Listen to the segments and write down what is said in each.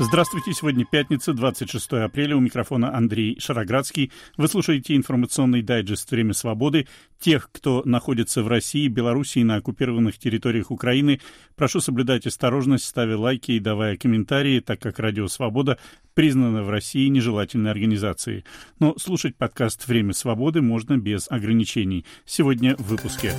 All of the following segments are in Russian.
Здравствуйте, сегодня пятница, 26 апреля, у микрофона Андрей Шароградский. Вы слушаете информационный дайджест «Время свободы». Тех, кто находится в России, Белоруссии и на оккупированных территориях Украины, прошу соблюдать осторожность, ставя лайки и давая комментарии, так как Радио Свобода признана в России нежелательной организацией. Но слушать подкаст «Время свободы» можно без ограничений. Сегодня в выпуске.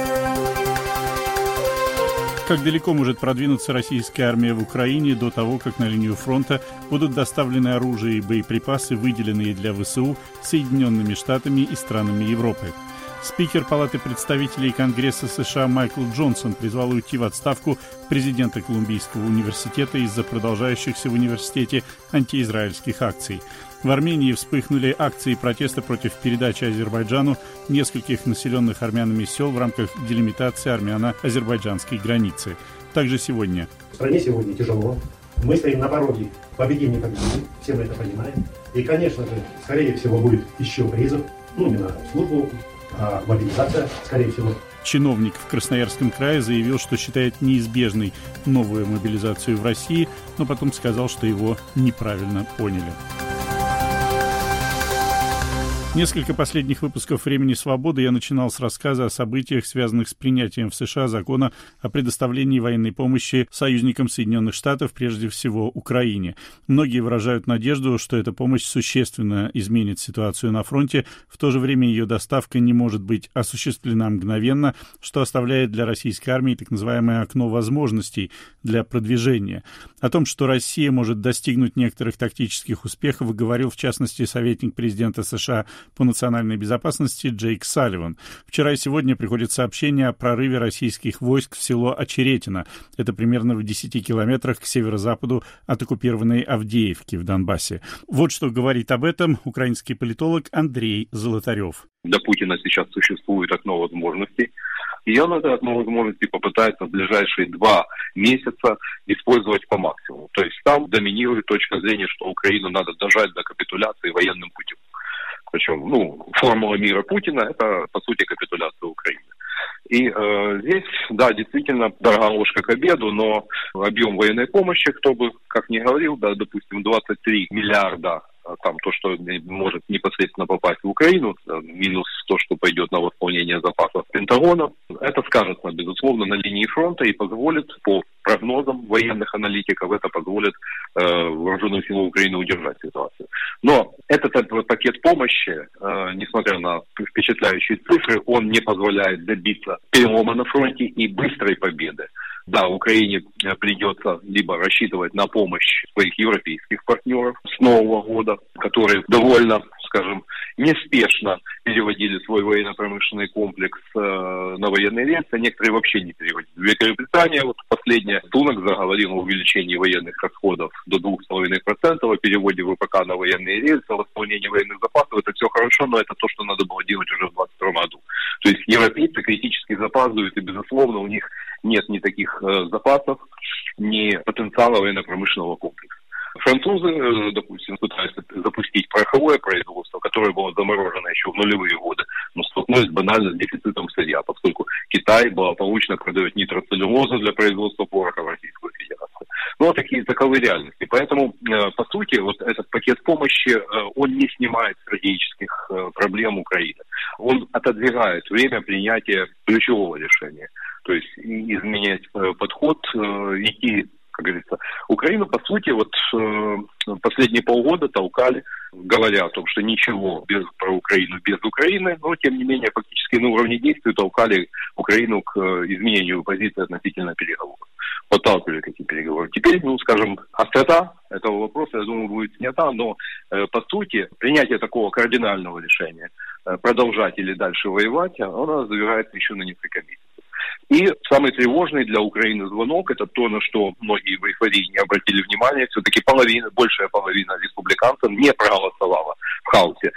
Как далеко может продвинуться российская армия в Украине до того, как на линию фронта будут доставлены оружие и боеприпасы, выделенные для ВСУ Соединенными Штатами и странами Европы? Спикер Палаты представителей Конгресса США Майкл Джонсон призвал уйти в отставку президента Колумбийского университета из-за продолжающихся в университете антиизраильских акций. В Армении вспыхнули акции протеста против передачи Азербайджану нескольких населенных армянами сел в рамках делимитации армяно-азербайджанской границы. Также сегодня. В стране сегодня тяжело. Мы стоим на пороге победы, все мы это понимаем. И, конечно же, скорее всего, будет еще призыв, не на службу, а мобилизация, скорее всего. Чиновник в Красноярском крае заявил, что считает неизбежной новую мобилизацию в России, но потом сказал, что его неправильно поняли. Несколько последних выпусков «Времени свободы» я начинал с рассказа о событиях, связанных с принятием в США закона о предоставлении военной помощи союзникам Соединенных Штатов, прежде всего Украине. Многие выражают надежду, что эта помощь существенно изменит ситуацию на фронте, в то же время ее доставка не может быть осуществлена мгновенно, что оставляет для российской армии так называемое окно возможностей для продвижения. О том, что Россия может достигнуть некоторых тактических успехов, говорил в частности советник президента США по национальной безопасности Джейк Салливан. Вчера и сегодня приходит сообщение о прорыве российских войск в село Очеретино. Это примерно в 10 километрах к северо-западу от оккупированной Авдеевки в Донбассе. Вот что говорит об этом украинский политолог Андрей Золотарев. Для Путина сейчас существует окно возможностей. И он это окно возможностей попытается в ближайшие 2 месяца использовать по максимуму. То есть там доминирует точка зрения, что Украину надо дожать до капитуляции военным путем. Причем, формула мира Путина – это, по сути, капитуляция Украины. И здесь, да, действительно, дорога ложка к обеду, но объем военной помощи, кто бы как ни говорил, да, допустим, 23 миллиарда, там то, что может непосредственно попасть в Украину, минус то, что пойдет на восполнение запасов Пентагона, это скажется, безусловно, на линии фронта и позволит, по прогнозам военных аналитиков, это позволит вооруженным силам Украины удержать ситуацию. Но этот пакет помощи, несмотря на впечатляющие цифры, он не позволяет добиться перелома на фронте и быстрой победы. Да, Украине придется либо рассчитывать на помощь своих европейских партнеров с Нового года, которые довольно, скажем, неспешно переводили свой военно-промышленный комплекс на военные рельсы, а некоторые вообще не переводили. Великобритания, последняя Сунак заговорила о увеличении военных расходов до 2,5%, о переводе ВПК на военные рельсы, о восполнении военных запасов. Это все хорошо, но это то, что надо было делать уже в 2022 году. То есть европейцы критически запаздывают, и, безусловно, у них нет ни таких запасов, ни потенциала военно-промышленного комплекса. Французы, допустим, пытаются запустить пороховое производство, которое было заморожено еще в нулевые годы, но столкнулись банально с дефицитом сырья, поскольку Китай благополучно продает нитроцеллюлозу для производства пороха в Российскую Федерацию. Таковы реальности. Поэтому, по сути, этот пакет помощи, он не снимает стратегических проблем Украины. Он отодвигает время принятия ключевого решения. То есть изменять подход, идти, как говорится. Украину, по сути, последние полгода толкали, говоря о том, что ничего про Украину без Украины, но, тем не менее, фактически на уровне действий толкали Украину к изменению позиции относительно переговоров. Подталкивали к этим переговорам. Теперь, острота этого вопроса, я думаю, будет снята, но, по сути, принятие такого кардинального решения, продолжать или дальше воевать, оно забирается еще на несколько месяцев. И самый тревожный для Украины звонок – это то, на что многие в эйфории не обратили внимания. Все-таки большая половина республиканцев не проголосовала в Хаусе,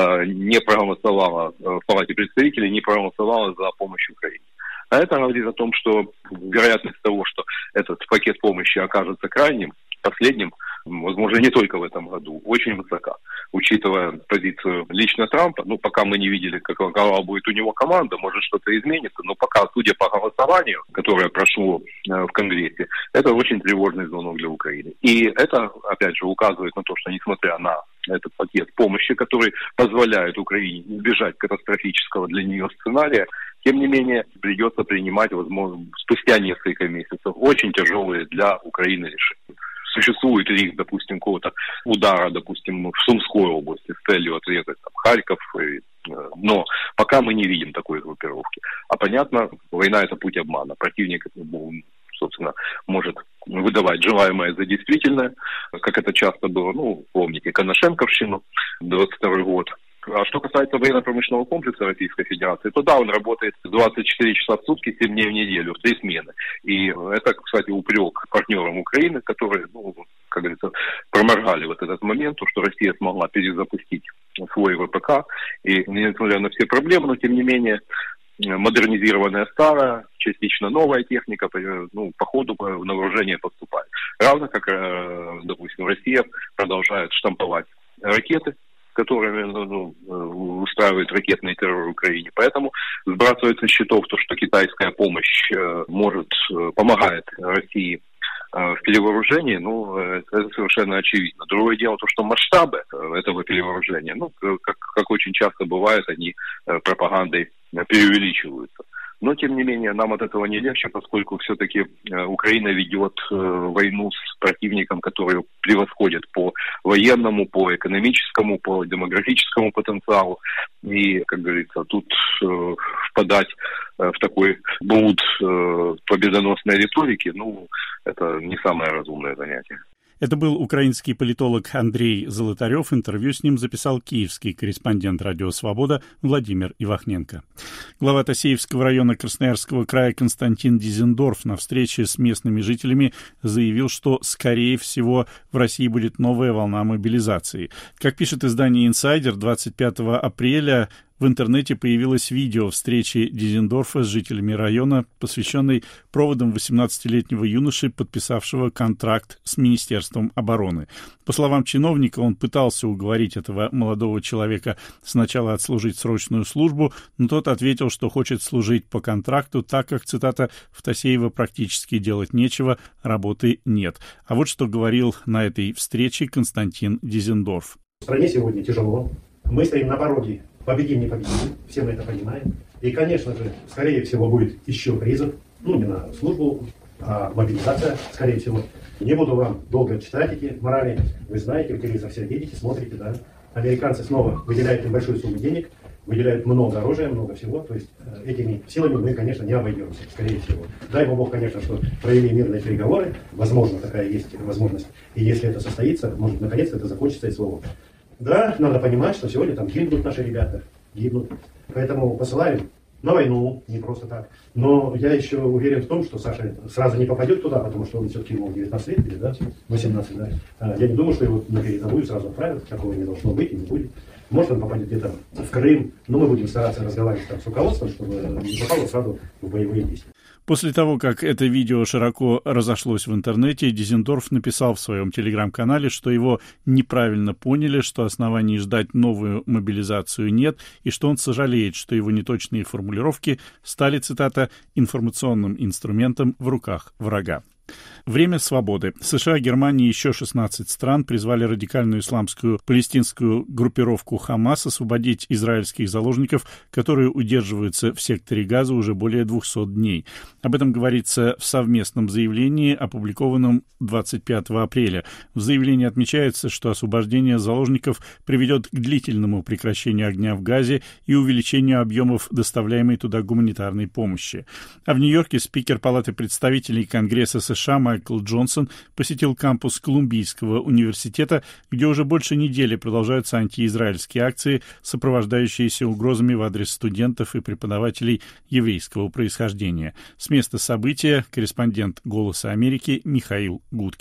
не проголосовала в Палате представителей, не проголосовала за помощь Украине. А это говорит о том, что вероятность того, что этот пакет помощи окажется крайним, последним, возможно, не только в этом году, очень высока. Учитывая позицию лично Трампа, пока мы не видели, какова будет у него команда, может что-то изменится, но пока, судя по голосованию, которое прошло в Конгрессе, это очень тревожный звонок для Украины. И это, опять же, указывает на то, что несмотря на этот пакет помощи, который позволяет Украине избежать катастрофического для нее сценария, тем не менее, придется принимать, возможно, спустя несколько месяцев очень тяжелые для Украины решения. Существует риск, допустим, какого-то удара, допустим, в Сумской области с целью отрезать Харьков, но пока мы не видим такой группировки. А понятно, война – это путь обмана. Противник, собственно, может выдавать желаемое за действительное, как это часто было, помните, Коношенковщину, 22 год. А что касается военно-промышленного комплекса Российской Федерации, то да, он работает 24 часа в сутки, 7 дней в неделю, в 3 смены. И это, кстати, упрек партнерам Украины, которые, как говорится, проморгали вот этот момент, что Россия смогла перезапустить свой ВПК. И несмотря на все проблемы, но тем не менее, модернизированная старая, частично новая техника, по ходу на вооружение поступает. Равно как, допустим, Россия продолжает штамповать ракеты, которыми устраивает ракетный террор в Украине. Поэтому сбрасывается с счетов то, что китайская помощь помогает России в перевооружении, это совершенно очевидно. Другое дело то, что масштабы этого перевооружения, как очень часто бывает, они пропагандой преувеличиваются. Но, тем не менее, нам от этого не легче, поскольку все-таки Украина ведет войну с противником, который превосходит по военному, по экономическому, по демографическому потенциалу. И, как говорится, тут впадать в такой блуд победоносной риторики, это не самое разумное занятие. Это был украинский политолог Андрей Золотарев. Интервью с ним записал киевский корреспондент «Радио Свобода» Владимир Ивахненко. Глава Тассеевского района Красноярского края Константин Дизендорф на встрече с местными жителями заявил, что, скорее всего, в России будет новая волна мобилизации. Как пишет издание «Инсайдер», 25 апреля в интернете появилось видео встречи Дизендорфа с жителями района, посвященной проводам 18-летнего юноши, подписавшего контракт с Министерством обороны. По словам чиновника, он пытался уговорить этого молодого человека сначала отслужить срочную службу, но тот ответил, что хочет служить по контракту, так как, цитата, «в Тассеево практически делать нечего, работы нет». А вот что говорил на этой встрече Константин Дизендорф. В стране сегодня тяжело. Мы стоим на пороге. Победим, не победим, все мы это понимаем. И, конечно же, скорее всего, будет еще призыв, не на службу, а мобилизация, скорее всего. Не буду вам долго читать эти морали. Вы знаете, вы телевизор все видите, смотрите, да. Американцы снова выделяют небольшую сумму денег, выделяют много оружия, много всего. То есть этими силами мы, конечно, не обойдемся, скорее всего. Дай Бог, конечно, что провели мирные переговоры. Возможно, такая есть возможность. И если это состоится, может, наконец-то это закончится и слово. Да, надо понимать, что сегодня там гибнут наши ребята, гибнут. Поэтому посылаем на войну, не просто так. Но я еще уверен в том, что Саша сразу не попадет туда, потому что он все-таки ему 19 лет, или, да, 18, да. Я не думаю, что его на передовую сразу отправят, такого не должно быть и не будет. Может, он попадет где-то в Крым, но мы будем стараться разговаривать там с руководством, чтобы не попало сразу в боевые действия. После того, как это видео широко разошлось в интернете, Дизендорф написал в своем телеграм-канале, что его неправильно поняли, что оснований ждать новую мобилизацию нет, и что он сожалеет, что его неточные формулировки стали, цитата, «информационным инструментом в руках врага». Время свободы. США, Германия и еще 16 стран призвали радикальную исламскую палестинскую группировку «Хамас» освободить израильских заложников, которые удерживаются в секторе Газа уже более 200 дней. Об этом говорится в совместном заявлении, опубликованном 25 апреля. В заявлении отмечается, что освобождение заложников приведет к длительному прекращению огня в Газе и увеличению объемов доставляемой туда гуманитарной помощи. А в Нью-Йорке спикер Палаты представителей Конгресса США Майкл Джонсон посетил кампус Колумбийского университета, где уже больше недели продолжаются антиизраильские акции, сопровождающиеся угрозами в адрес студентов и преподавателей еврейского происхождения. С места события корреспондент «Голоса Америки» Михаил Гудкин.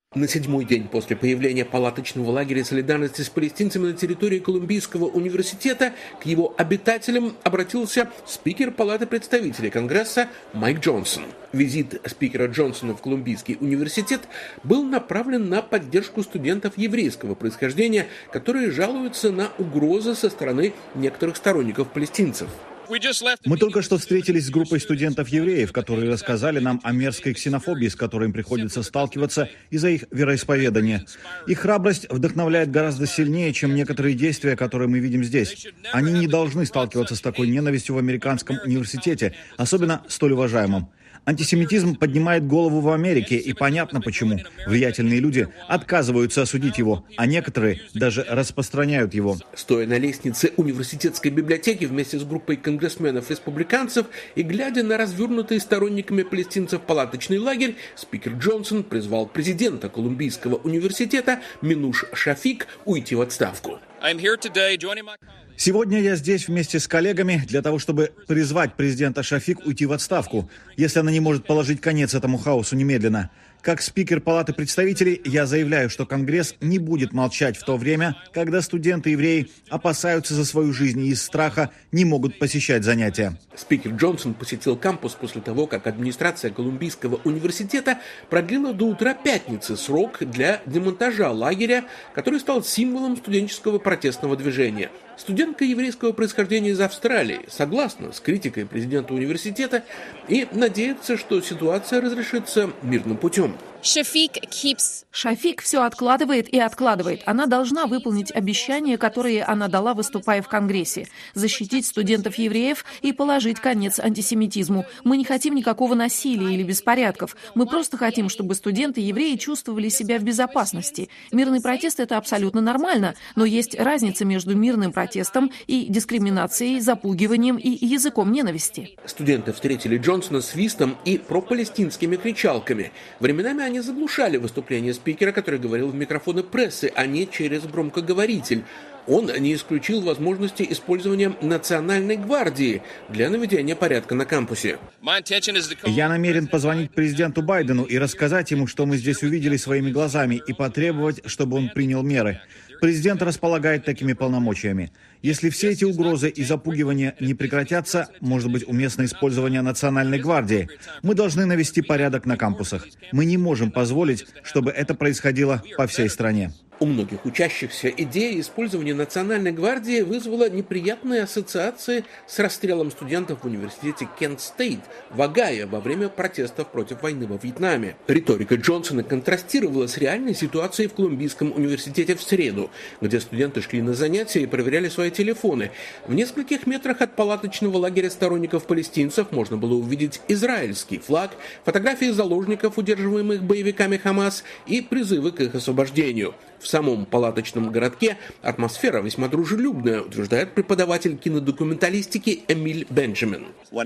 На 7-й день после появления палаточного лагеря солидарности с палестинцами на территории Колумбийского университета к его обитателям обратился спикер Палаты представителей Конгресса Майк Джонсон. Визит спикера Джонсона в Колумбийский университет был направлен на поддержку студентов еврейского происхождения, которые жалуются на угрозы со стороны некоторых сторонников палестинцев. Мы только что встретились с группой студентов-евреев, которые рассказали нам о мерзкой ксенофобии, с которой им приходится сталкиваться из-за их вероисповедания. Их храбрость вдохновляет гораздо сильнее, чем некоторые действия, которые мы видим здесь. Они не должны сталкиваться с такой ненавистью в американском университете, особенно столь уважаемом. Антисемитизм поднимает голову в Америке, и понятно почему. Влиятельные люди отказываются осудить его, а некоторые даже распространяют его. Стоя на лестнице университетской библиотеки вместе с группой конгрессменов-республиканцев и глядя на развернутый сторонниками палестинцев палаточный лагерь, спикер Джонсон призвал президента Колумбийского университета Минуш Шафик уйти в отставку. Сегодня я здесь вместе с коллегами для того, чтобы призвать президента Шафик уйти в отставку, если она не может положить конец этому хаосу немедленно. Как спикер Палаты представителей, я заявляю, что Конгресс не будет молчать в то время, когда студенты-евреи опасаются за свою жизнь и из страха не могут посещать занятия. Спикер Джонсон посетил кампус после того, как администрация Колумбийского университета продлила до утра пятницы срок для демонтажа лагеря, который стал символом студенческого протестного движения. Студентка еврейского происхождения из Австралии согласна с критикой президента университета и надеется, что ситуация разрешится мирным путем. Шафик все откладывает и откладывает. Она должна выполнить обещания, которые она дала, выступая в Конгрессе. Защитить студентов-евреев и положить конец антисемитизму. Мы не хотим никакого насилия или беспорядков. Мы просто хотим, чтобы студенты-евреи чувствовали себя в безопасности. Мирный протест — это абсолютно нормально, но есть разница между мирным протестом и дискриминацией, запугиванием и языком ненависти. Студенты встретили Джонсона свистом и пропалестинскими кричалками. Временами они заглушали выступление спикера, который говорил в микрофоны прессы, а не через громкоговоритель. Он не исключил возможности использования Национальной гвардии для наведения порядка на кампусе. Я намерен позвонить президенту Байдену и рассказать ему, что мы здесь увидели своими глазами, и потребовать, чтобы он принял меры. Президент располагает такими полномочиями. Если все эти угрозы и запугивания не прекратятся, может быть уместно использование Национальной гвардии. Мы должны навести порядок на кампусах. Мы не можем позволить, чтобы это происходило по всей стране. У многих учащихся идея использования Национальной гвардии вызвала неприятные ассоциации с расстрелом студентов в университете Кент-Стейт в Огайо во время протестов против войны во Вьетнаме. Риторика Джонсона контрастировала с реальной ситуацией в Колумбийском университете в среду, где студенты шли на занятия и проверяли свои телефоны. В нескольких метрах от палаточного лагеря сторонников палестинцев можно было увидеть израильский флаг, фотографии заложников, удерживаемых боевиками Хамас, и призывы к их освобождению. В самом палаточном городке атмосфера весьма дружелюбная, утверждает преподаватель кинодокументалистики Эмиль Бенджамин.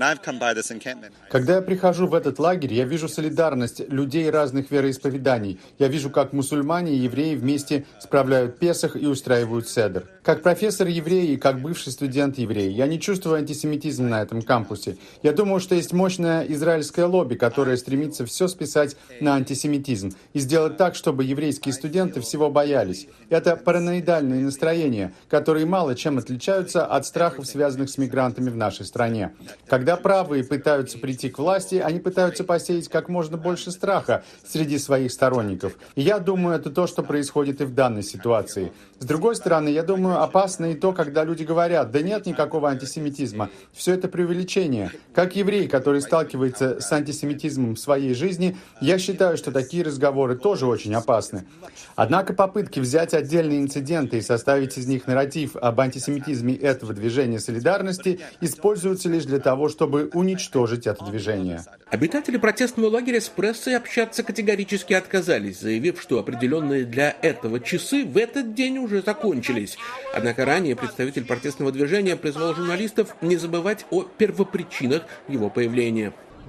Когда я прихожу в этот лагерь, я вижу солидарность людей разных вероисповеданий. Я вижу, как мусульмане и евреи вместе справляют Песах и устраивают седр. Как профессор еврей и как бывший студент еврей, я не чувствую антисемитизм на этом кампусе. Я думаю, что есть мощное израильское лобби, которое стремится все списать на антисемитизм и сделать так, чтобы еврейские студенты всего боялись. Это параноидальные настроения, которые мало чем отличаются от страхов, связанных с мигрантами в нашей стране. Когда правые пытаются прийти к власти, они пытаются посеять как можно больше страха среди своих сторонников. И я думаю, это то, что происходит и в данной ситуации. С другой стороны, я думаю, опасно и то, когда люди говорят: да нет никакого антисемитизма, все это преувеличение. Как еврей, который сталкивается с антисемитизмом в своей жизни, я считаю, что такие разговоры тоже очень опасны. Однако попытки взять отдельные инциденты и составить из них нарратив об антисемитизме этого движения солидарности используются лишь для того, чтобы уничтожить это движение. Обитатели протестного лагеря с прессой общаться категорически отказались, заявив, что определенные для этого часы в этот день уже закончились. Однако ранее представитель протестного движения призвал журналистов не забывать о первопричинах его появления.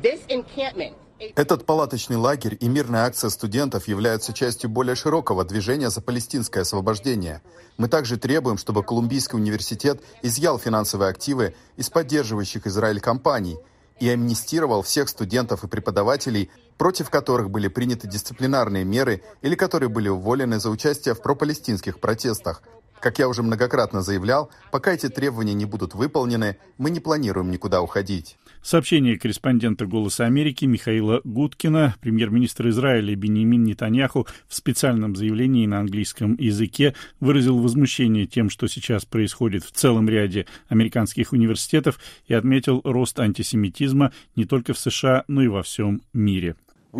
Этот палаточный лагерь и мирная акция студентов являются частью более широкого движения за палестинское освобождение. Мы также требуем, чтобы Колумбийский университет изъял финансовые активы из поддерживающих Израиль компаний. и амнистировал всех студентов и преподавателей, против которых были приняты дисциплинарные меры или которые были уволены за участие в пропалестинских протестах. Как я уже многократно заявлял, пока эти требования не будут выполнены, мы не планируем никуда уходить. Сообщение корреспондента «Голоса Америки» Михаила Гудкина. Премьер-министр Израиля Биньямин Нетаньяху в специальном заявлении на английском языке выразил возмущение тем, что сейчас происходит в целом ряде американских университетов, и отметил рост антисемитизма не только в США, но и во всем мире. Мы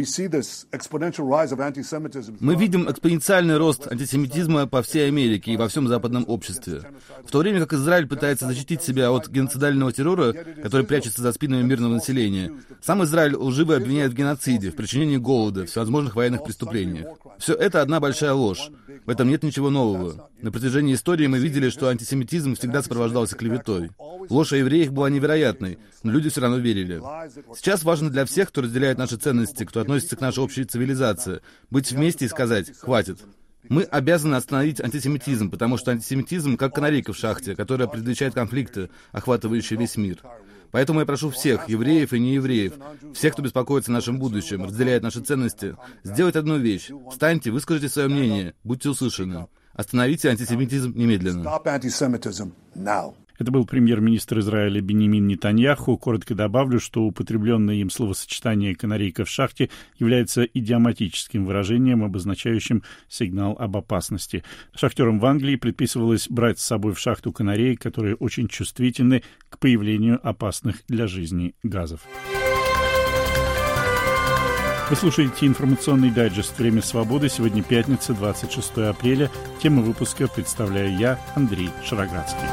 видим экспоненциальный рост антисемитизма по всей Америке и во всем западном обществе. В то время как Израиль пытается защитить себя от геноцидального террора, который прячется за спинами мирного населения, сам Израиль лживо обвиняет в геноциде, в причинении голода, в всевозможных военных преступлениях. Все это одна большая ложь. В этом нет ничего нового. На протяжении истории мы видели, что антисемитизм всегда сопровождался клеветой. Ложь о евреях была невероятной, но люди все равно верили. Сейчас важно для всех, кто разделяет наши ценности, кто относится к нашей общей цивилизации, быть вместе и сказать «хватит». Мы обязаны остановить антисемитизм, потому что антисемитизм как канарейка в шахте, которая предвещает конфликты, охватывающие весь мир. Поэтому я прошу всех, евреев и неевреев, всех, кто беспокоится о нашем будущем, разделяет наши ценности, сделать одну вещь. Встаньте, выскажите свое мнение, будьте услышаны. Остановите антисемитизм немедленно. Это был премьер-министр Израиля Биньямин Нетаньяху. Коротко добавлю, что употребленное им словосочетание «канарейка в шахте» является идиоматическим выражением, обозначающим сигнал об опасности. Шахтерам в Англии предписывалось брать с собой в шахту канареек, которые очень чувствительны к появлению опасных для жизни газов. Вы слушаете информационный дайджест «Время свободы». Сегодня пятница, 26 апреля. Тему выпуска представляю я, Андрей Шароградский.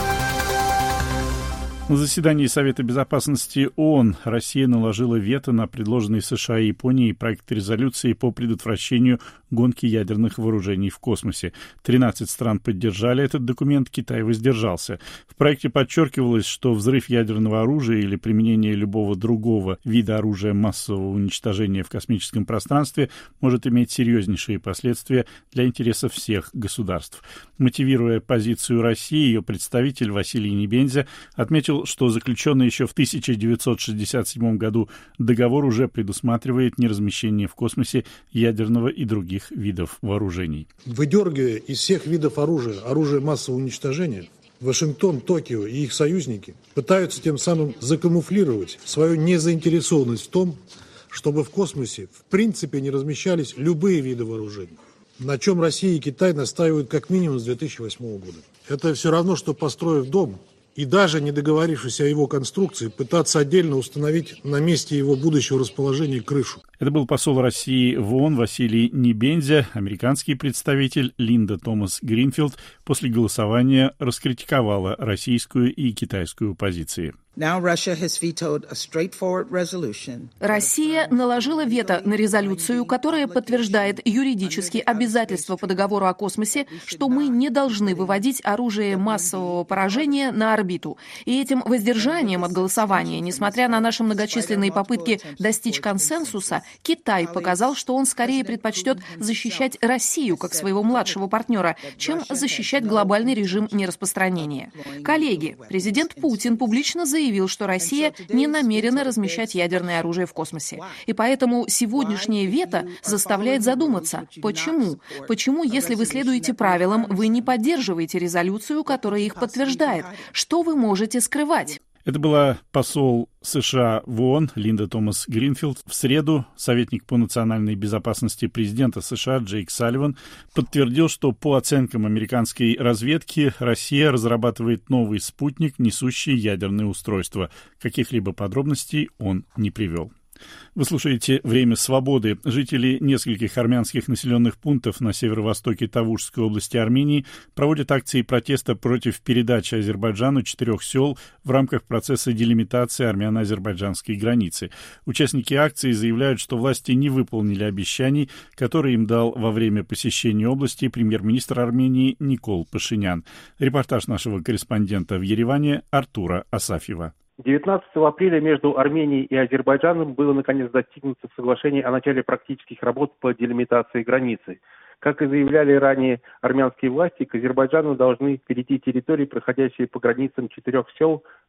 На заседании Совета безопасности ООН Россия наложила вето на предложенный США и Японией проект резолюции по предотвращению гонки ядерных вооружений в космосе. 13 стран поддержали этот документ, Китай воздержался. В проекте подчеркивалось, что взрыв ядерного оружия или применение любого другого вида оружия массового уничтожения в космическом пространстве может иметь серьезнейшие последствия для интересов всех государств. Мотивируя позицию России, ее представитель Василий Небензя отметил, что заключенный еще в 1967 году договор уже предусматривает неразмещение в космосе ядерного и других видов вооружений. Выдергивая из всех видов оружия массового уничтожения, Вашингтон, Токио и их союзники пытаются тем самым закамуфлировать свою незаинтересованность в том, чтобы в космосе в принципе не размещались любые виды вооружений, на чем Россия и Китай настаивают как минимум с 2008 года. Это все равно, что, построив дом, и даже не договорившись о его конструкции, пытаться отдельно установить на месте его будущего расположения крышу. Это был посол России в ООН Василий Небензя. Американский представитель Линда Томас Гринфилд после голосования раскритиковала российскую и китайскую позиции. Россия наложила вето на резолюцию, которая подтверждает юридические обязательства по договору о космосе, что мы не должны выводить оружие массового поражения на орбиту. И этим воздержанием от голосования, несмотря на наши многочисленные попытки достичь консенсуса, Китай показал, что он скорее предпочтет защищать Россию как своего младшего партнера, чем защищать глобальный режим нераспространения. Коллеги, президент Путин публично заявил, что Россия не намерена размещать ядерное оружие в космосе. И поэтому сегодняшнее вето заставляет задуматься, почему? Почему, если вы следуете правилам, вы не поддерживаете резолюцию, которая их подтверждает? Что вы можете скрывать? Это была посол США в ООН Линда Томас Гринфилд. В среду советник по национальной безопасности президента США Джейк Салливан подтвердил, что по оценкам американской разведки Россия разрабатывает новый спутник, несущий ядерные устройства. Каких-либо подробностей он не привел. Вы слушаете «Время свободы». Жители нескольких армянских населенных пунктов на северо-востоке Тавушской области Армении проводят акции протеста против передачи Азербайджану 4 сел в рамках процесса делимитации армяно-азербайджанской границы. Участники акции заявляют, что власти не выполнили обещаний, которые им дал во время посещения области премьер-министр Армении Никол Пашинян. Репортаж нашего корреспондента в Ереване Артура Асафьева. 19 апреля между Арменией и Азербайджаном было наконец достигнуто соглашение о начале практических работ по делимитации границы. Как и заявляли ранее армянские власти, к Азербайджану должны перейти территории, проходящие по границам 4 сел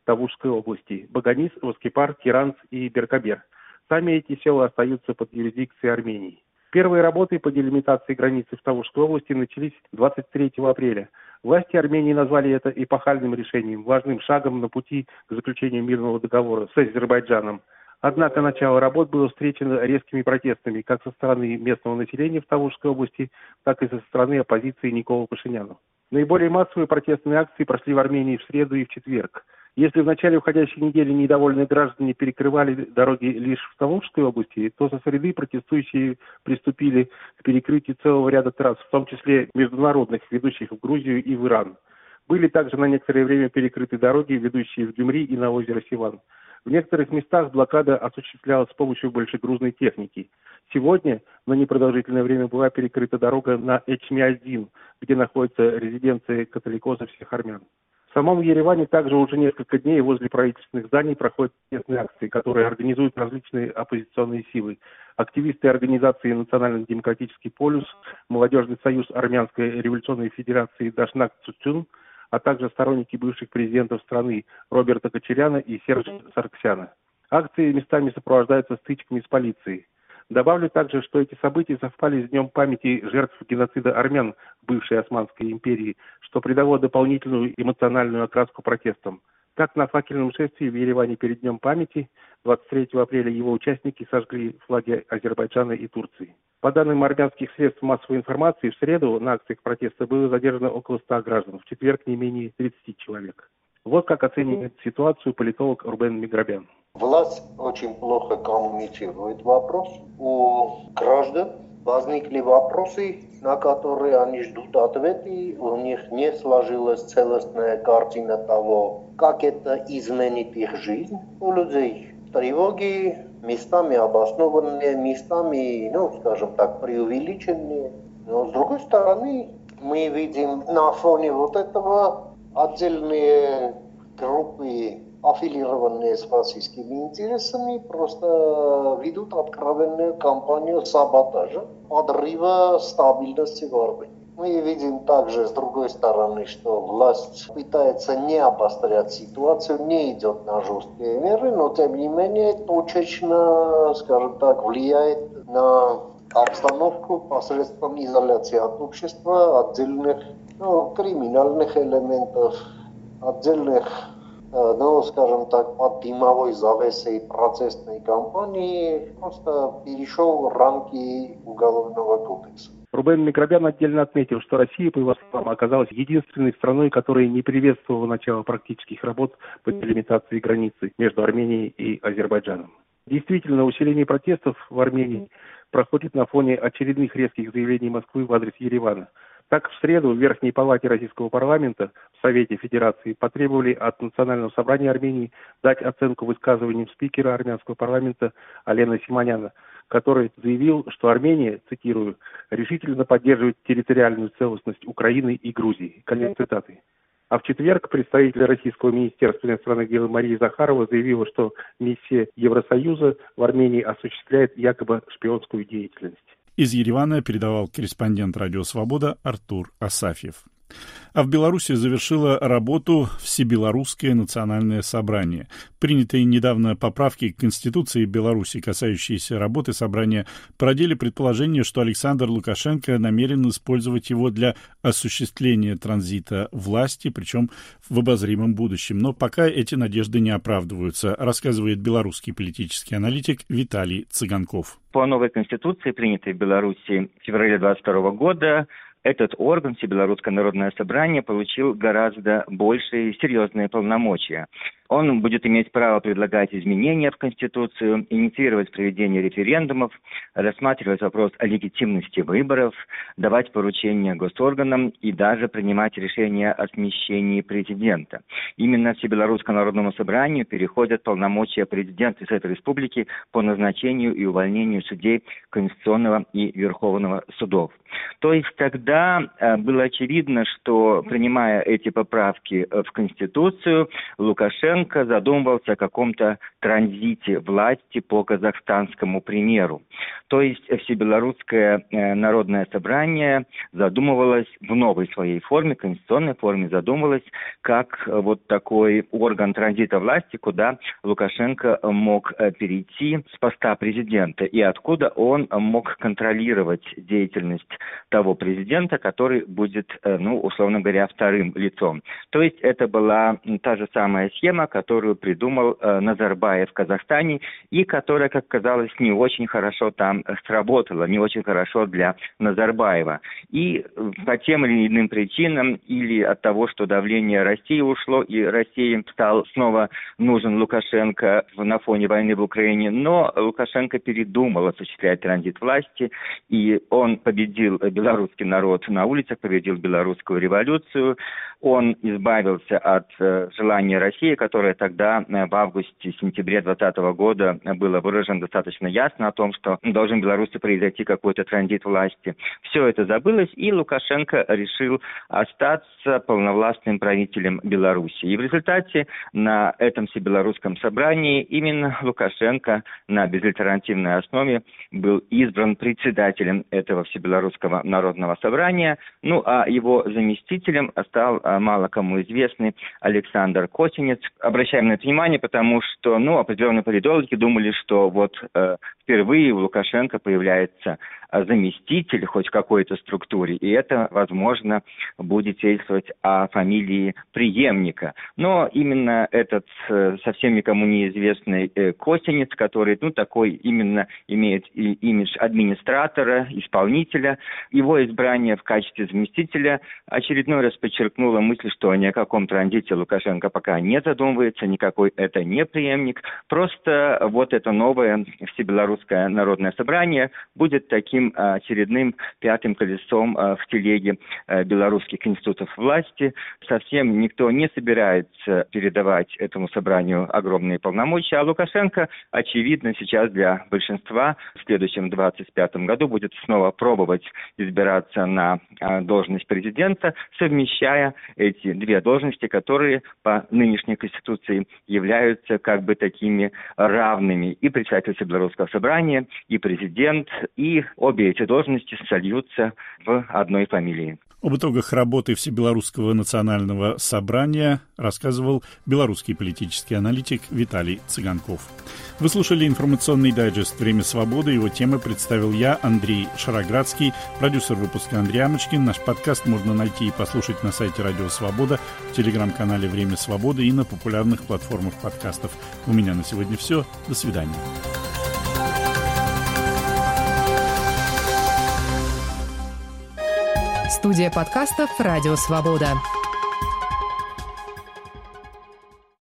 Тавушской области – Баганис, Воскипар, Тиранс и Беркабер. Сами эти села остаются под юрисдикцией Армении. Первые работы по делимитации границы в Тавушской области начались 23 апреля. Власти Армении назвали это эпохальным решением, важным шагом на пути к заключению мирного договора с Азербайджаном. Однако начало работ было встречено резкими протестами как со стороны местного населения в Тавушской области, так и со стороны оппозиции Никола Пашиняна. Наиболее массовые протестные акции прошли в Армении в среду и в четверг. Если в начале уходящей недели недовольные граждане перекрывали дороги лишь в Тавушской области, то со среды протестующие приступили к перекрытию целого ряда трасс, в том числе международных, ведущих в Грузию и в Иран. Были также на некоторое время перекрыты дороги, ведущие в Гюмри и на озеро Сиван. В некоторых местах блокада осуществлялась с помощью большегрузной техники. Сегодня на непродолжительное время была перекрыта дорога на Эчми-1, где находится резиденция католикосов всех армян. В самом Ереване также уже несколько дней возле правительственных зданий проходят протестные акции, которые организуют различные оппозиционные силы. Активисты организации «Национально-демократический полюс», Молодежный союз Армянской революционной федерации «Дашнак Цуцюн», а также сторонники бывших президентов страны Роберта Кочаряна и Сержа Сарксяна. Акции местами сопровождаются стычками с полицией. Добавлю также, что эти события совпали с Днем памяти жертв геноцида армян в бывшей Османской империи, что придало дополнительную эмоциональную окраску протестам. Так, на факельном шествии в Ереване перед Днем памяти 23 апреля его участники сожгли флаги Азербайджана и Турции. По данным армянских средств массовой информации, в среду на акциях протеста было задержано около 100 граждан, в четверг не менее 30 человек. Вот как оценивает ситуацию политолог Рубен Миграбян. Власть очень плохо коммуницирует вопрос. У граждан возникли вопросы, на которые они ждут ответы. У них не сложилась целостная картина того, как это изменит их жизнь. У людей тревоги, местами обоснованные, местами, скажем так, преувеличенные. Но с другой стороны, мы видим на фоне вот этого отдельные группы, аффилированные с фашистскими интересами, просто ведут откровенную кампанию саботажа, подрыва стабильности в Армении. Мы видим также, с другой стороны, что власть пытается не обострять ситуацию, не идет на жесткие меры, но тем не менее точечно, скажем так, влияет на обстановку посредством изоляции от общества, отдельных криминальных элементов, отдельных, скажем так, под дымовой завесой процессной кампании просто перешел рамки Уголовного кодекса. Рубен Миграбян отдельно отметил, что Россия, по его словам, оказалась единственной страной, которая не приветствовала начало практических работ по делимитации границы между Арменией и Азербайджаном. Действительно, усиление протестов в Армении проходит на фоне очередных резких заявлений Москвы в адрес Еревана. Так, в среду в Верхней палате Российского парламента в Совете Федерации потребовали от Национального собрания Армении дать оценку высказываниям спикера армянского парламента Алена Симоняна, который заявил, что Армения, цитирую, решительно поддерживает территориальную целостность Украины и Грузии. Конец цитаты. А в четверг представитель Российского министерства иностранных дел Мария Захарова заявила, что миссия Евросоюза в Армении осуществляет якобы шпионскую деятельность. Из Еревана передавал корреспондент «Радио Свобода» Артур Асафьев. А в Беларуси завершило работу Всебелорусское национальное собрание. Принятые недавно поправки к Конституции Беларуси, касающиеся работы собрания, породили предположение, что Александр Лукашенко намерен использовать его для осуществления транзита власти, причем в обозримом будущем. Но пока эти надежды не оправдываются, рассказывает белорусский политический аналитик Виталий Цыганков. По новой Конституции, принятой в Беларуси в феврале 2022 года, этот орган, Всебелорусское народное собрание, получил гораздо большие и серьезные полномочия. Он будет иметь право предлагать изменения в Конституцию, инициировать проведение референдумов, рассматривать вопрос о легитимности выборов, давать поручения госорганам и даже принимать решения о смещении президента. Именно Всебелорусскому народному собранию переходят полномочия президента Совета Республики по назначению и увольнению судей Конституционного и Верховного судов. То есть тогда было очевидно, что, принимая эти поправки в Конституцию, Лукашенко задумывался о каком-то транзите власти по казахстанскому примеру. То есть Всебелорусское народное собрание задумывалось в новой своей форме, конституционной форме, задумывалось как вот такой орган транзита власти, куда Лукашенко мог перейти с поста президента и откуда он мог контролировать деятельность того президента, который будет, условно говоря, вторым лицом. То есть это была та же самая схема, которую придумал Назарбаев в Казахстане и которая, как казалось, не очень хорошо там сработала, не очень хорошо для Назарбаева. И по тем или иным причинам, или от того, что давление России ушло, и России стал снова нужен Лукашенко на фоне войны в Украине, но Лукашенко передумал осуществлять транзит власти, и он победил белорусский народ на улицах, победил белорусскую революцию, он избавился от желания России, которое тогда в августе-сентябре 2020 года было выражено достаточно ясно о том, что должен в Беларуси произойти какой-то транзит власти. Все это забылось, и Лукашенко решил остаться полновластным правителем Беларуси. И в результате на этом всебелорусском собрании именно Лукашенко на безальтернативной основе был избран председателем этого Всебелорусского народного собрания, а его заместителем стал мало кому известный Александр Косинец. Обращаем на это внимание, потому что определенные политологи думали, что впервые у Лукашенко появляется заместитель хоть в какой-то структуре, и это, возможно, будет свидетельствовать о фамилии преемника. Но именно этот совсем никому неизвестный Косинец, который, такой именно имеет имидж администратора, исполнителя, его избрание в качестве заместителя очередной раз подчеркнуло мысль, что ни о каком транзите Лукашенко пока не задумывается, никакой это не преемник. Просто вот это новое Всебелорусское народное собрание будет таким очередным пятым колесом в телеге белорусских институтов власти. Совсем никто не собирается передавать этому собранию огромные полномочия, а Лукашенко, очевидно, сейчас для большинства в следующем 2025 году будет снова пробовать избираться на должность президента, совмещая эти две должности, которые по нынешней Конституции являются как бы такими равными. И председатель Всебелорусского собрания, и президент, и обе эти должности сольются в одной фамилии. Об итогах работы Всебелорусского национального собрания рассказывал белорусский политический аналитик Виталий Цыганков. Вы слушали информационный дайджест «Время свободы». Его темы представил я, Андрей Шароградский, продюсер выпуска Андрей Амочкин. Наш подкаст можно найти и послушать на сайте Радио Свобода, в телеграм-канале «Время свободы» и на популярных платформах подкастов. У меня на сегодня все. До свидания. Студия подкастов «Радио Свобода».